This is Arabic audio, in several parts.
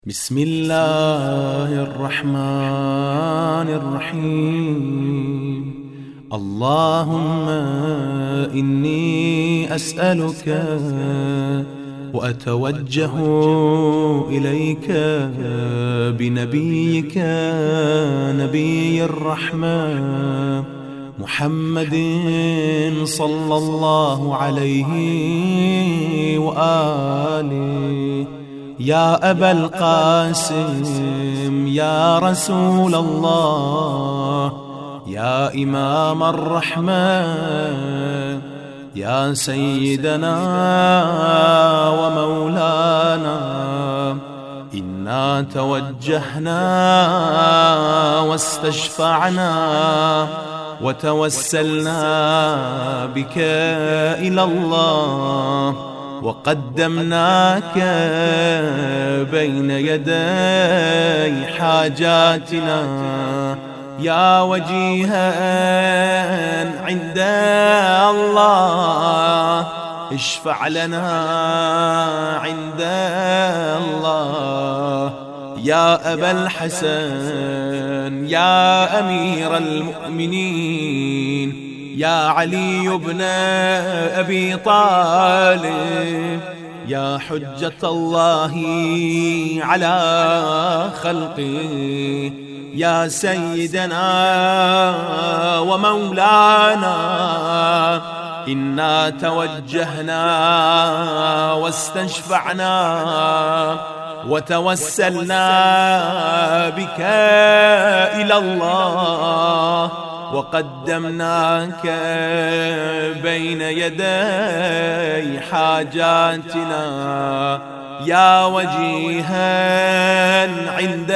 بسم الله الرحمن الرحيم. اللهم إني أسألك وأتوجه إليك بنبيك نبي الرحمة محمد صلى الله عليه وآله. يا أبا القاسم يا رسول الله، يا إمام الرحمة، يا سيدنا ومولانا، إنا توجهنا واستشفعنا وتوسلنا بك إلى الله، وقدمناك بين يدي حاجاتنا يا وجيها عند الله. اشفع لنا عند الله يا أبا الحسن يا أمير المؤمنين، يا علي بن أبي طالب، يا حجة الله على خلقه، يا سيدنا ومولانا. إنا توجهنا واستشفعنا وتوسلنا بك إلى الله، وقدمناك بين يدي حاجاتنا يا وجيها عند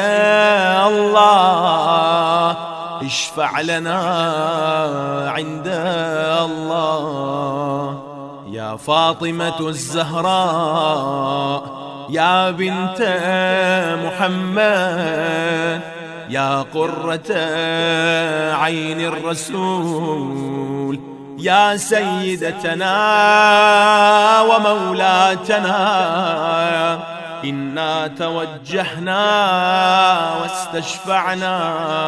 الله. اشفع لنا عند الله. يا فاطمة الزهراء يا بنت محمد، يا قرة عين الرسول، يا سيدتنا ومولاتنا. إنا توجهنا واستشفعنا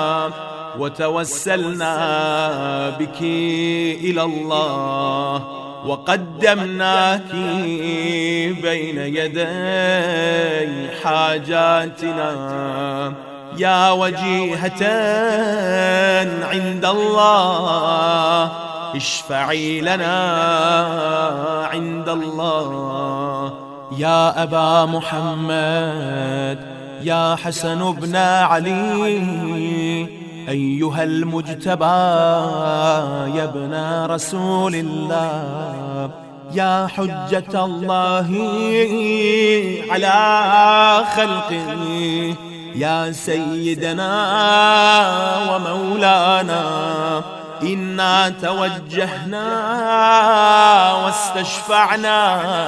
وتوسلنا بك إلى الله، وقدمناك بين يدي حاجاتنا يا وجيهة عند الله. اشفعي لنا عند الله. يا أبا محمد يا حسن بن علي، أيها المجتبى يا ابن رسول الله، يا حجة الله على خلقه، يا سيدنا ومولانا. إنا توجهنا واستشفعنا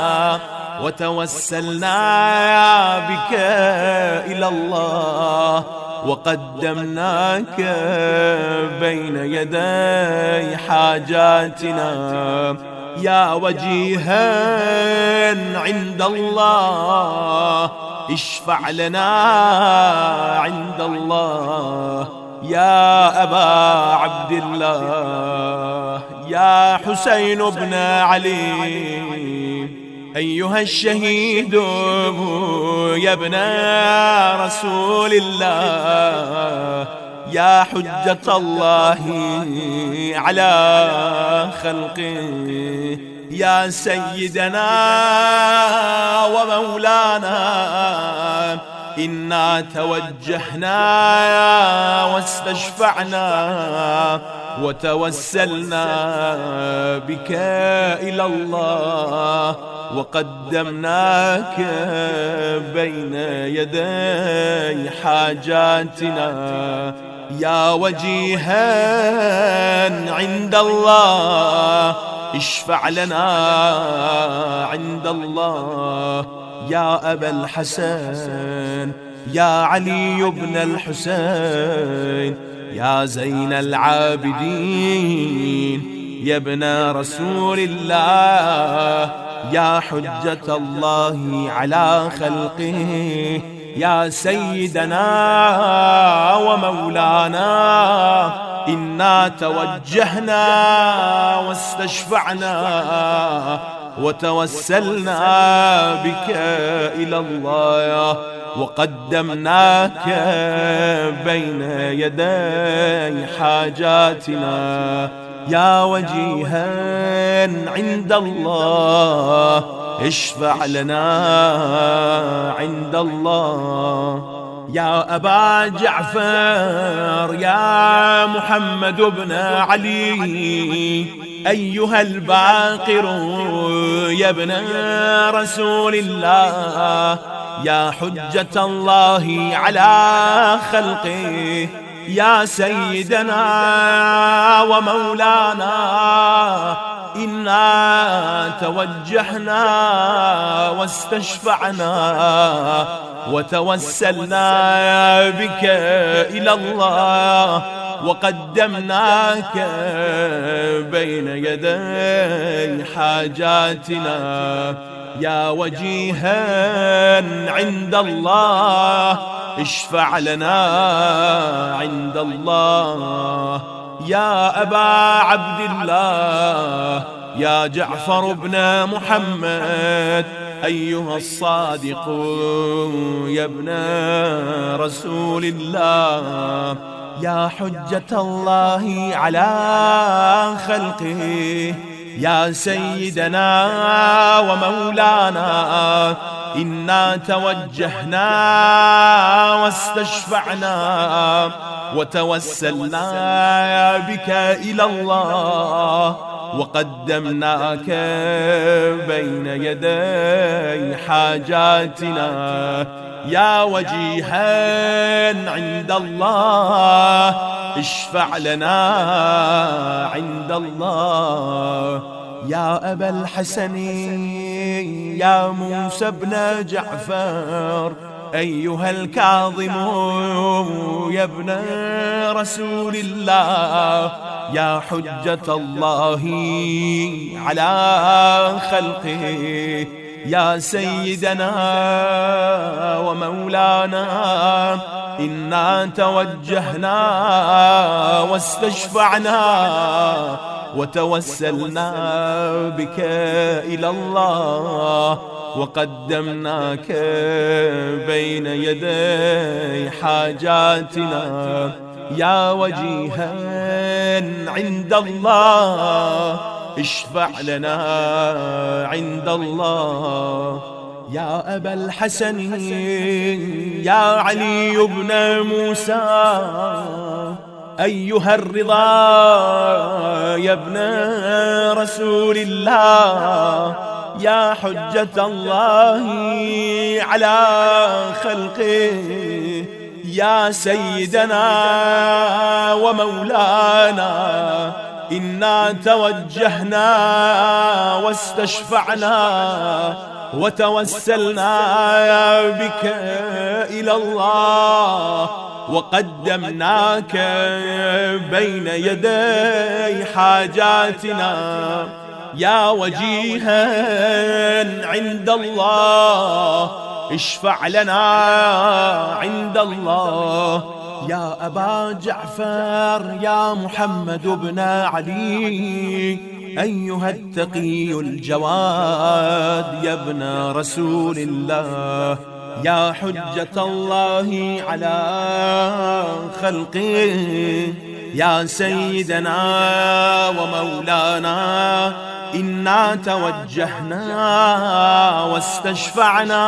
وتوسلنا بك إلى الله، وقدمناك بين يدي حاجاتنا يا وجيها عند الله. اشفع لنا عند الله يا أبا عبد الله، يا حسين بن علي، أيها الشهيد يا ابن رسول الله، يا حجة الله على خلقه، يا سيدنا ومولانا. إنا توجهنا واستشفعنا وتوسلنا بك إلى الله، وقدمناك بين يدي حاجاتنا يا وجيها عند الله. اشفع لنا عند الله يا أبا الحسن يا علي بن الحسين، يا زين العابدين، يا ابن رسول الله، يا حجة الله على خلقه، يا سيدنا ومولانا إنا توجهنا واستشفعنا وتوسلنا بك إلى الله وقدمناك بين يدي حاجاتنا يا وجيها عند الله اشفع لنا عند الله يا أبا جعفر يا محمد بن علي أيها الباقر يا ابن رسول الله يا حجة الله على خلقه يا سيدنا ومولانا إنا توجهنا واستشفعنا وتوسلنا بك إلى الله وقدمناك بين يدي حاجاتنا يا وجيها عند الله اشفع لنا عند الله يا أبا عبد الله يا جعفر بن محمد أيها الصادق يا ابن رسول الله يا حجة الله على خلقه يا سيدنا ومولانا إنا توجهنا واستشفعنا وتوسلنا بك إلى الله وقدمناك بين يدي حاجاتنا يا وجيها عند الله اشفع لنا عند الله يا أبا الحسن يا موسى بن جعفر أيها الكاظم يا ابن رسول الله يا حجة الله على خلقه يا سيدنا ومولانا إنا توجهنا واستشفعنا وتوسلنا بك إلى الله وقدمناك بين يدي حاجاتنا يا وجيها عند الله اشفع لنا عند الله يا أبا الحسن يا علي بن موسى أيها الرضا يا ابن رسول الله يا حجة الله على خلقه يا سيدنا ومولانا إنا توجهنا واستشفعنا وتوسلنا بك إلى الله وقدمناك بين يدي حاجاتنا يا وجيها عند الله اشفع لنا عند الله يا أبا جعفر يا محمد بن علي أيها التقي الجواد يا ابن رسول الله يا حجة الله على خلقه يا سيدنا ومولانا إنا توجهنا واستشفعنا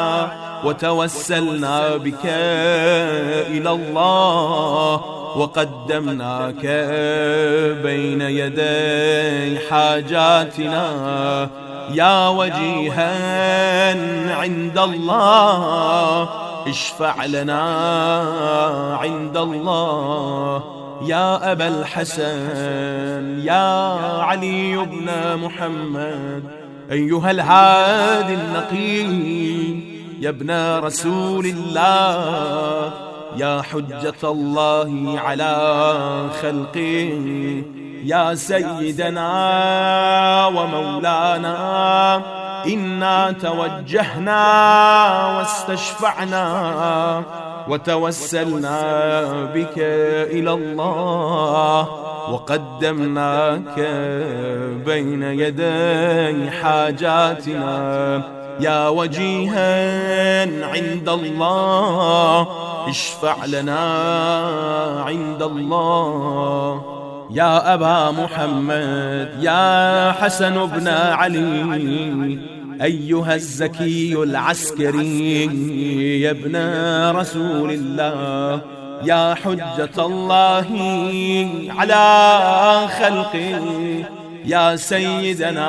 وتوسلنا بك إلى الله وقدمناك بين يدي حاجاتنا يا وجيها عند الله اشفع لنا عند الله يا أبا الحسن يا علي بن محمد أيها الهادي النقي يا ابن رسول الله يا حجة الله على خلقه يا سيدنا ومولانا إنا توجهنا واستشفعنا وتوسلنا بك إلى الله وقدمناك بين يدي حاجاتنا يا وجيها عند الله اشفع لنا عند الله. يا أبا محمد يا حسن بن علي أيها الزكي العسكري يا ابن رسول الله يا حجة الله على خلقه يا سيدنا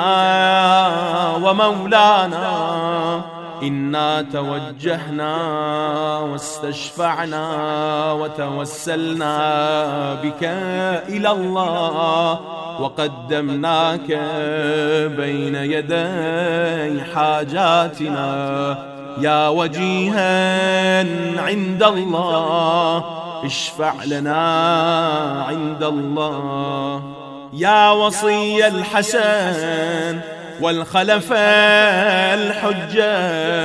ومولانا إنا توجهنا واستشفعنا وتوسلنا بك إلى الله وقدمناك بين يدي حاجاتنا يا وجيها عند الله اشفع لنا عند الله. يا وصي الحسن والخلف الحجة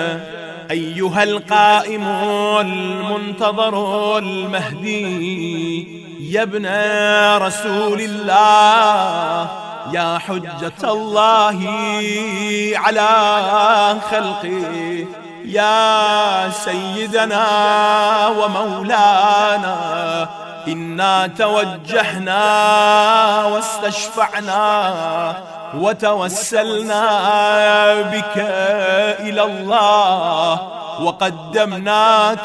أيها القائم المنتظر المهدي يا ابن رسول الله يا حجة الله على خلقه يا سيدنا ومولانا إنا توجهنا واستشفعنا وتوسلنا بك إلى الله وقدمناك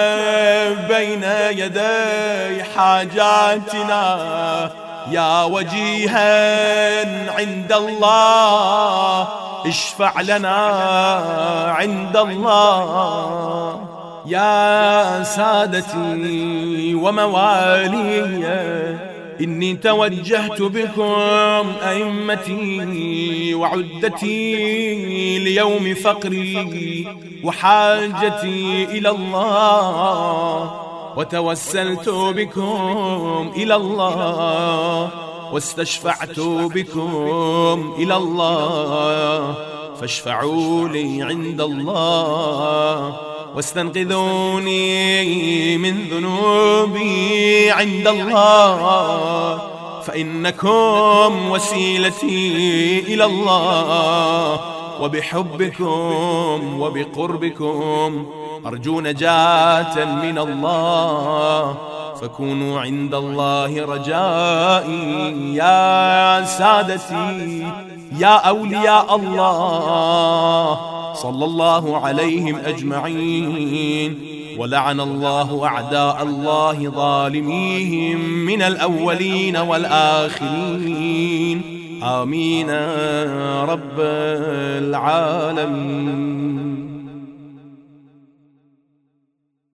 بين يدي حاجاتنا يا وجيها عند الله اشفع لنا عند الله. يا سادتي وموالي إني توجهت بكم أئمتي وعدتي ليوم فقري وحاجتي إلى الله وتوسلت بكم إلى الله واستشفعت بكم إلى الله فاشفعوا لي عند الله واستنقذوني من ذنوبي عند الله فإنكم وسيلتي إلى الله وبحبكم وبقربكم أرجو نجاة من الله فكونوا عند الله رجائي. يا سادتي يا أولياء الله صلى الله عليهم أجمعين ولعن الله أعداء الله ظالميهم من الأولين والآخرين آمين رب العالمين.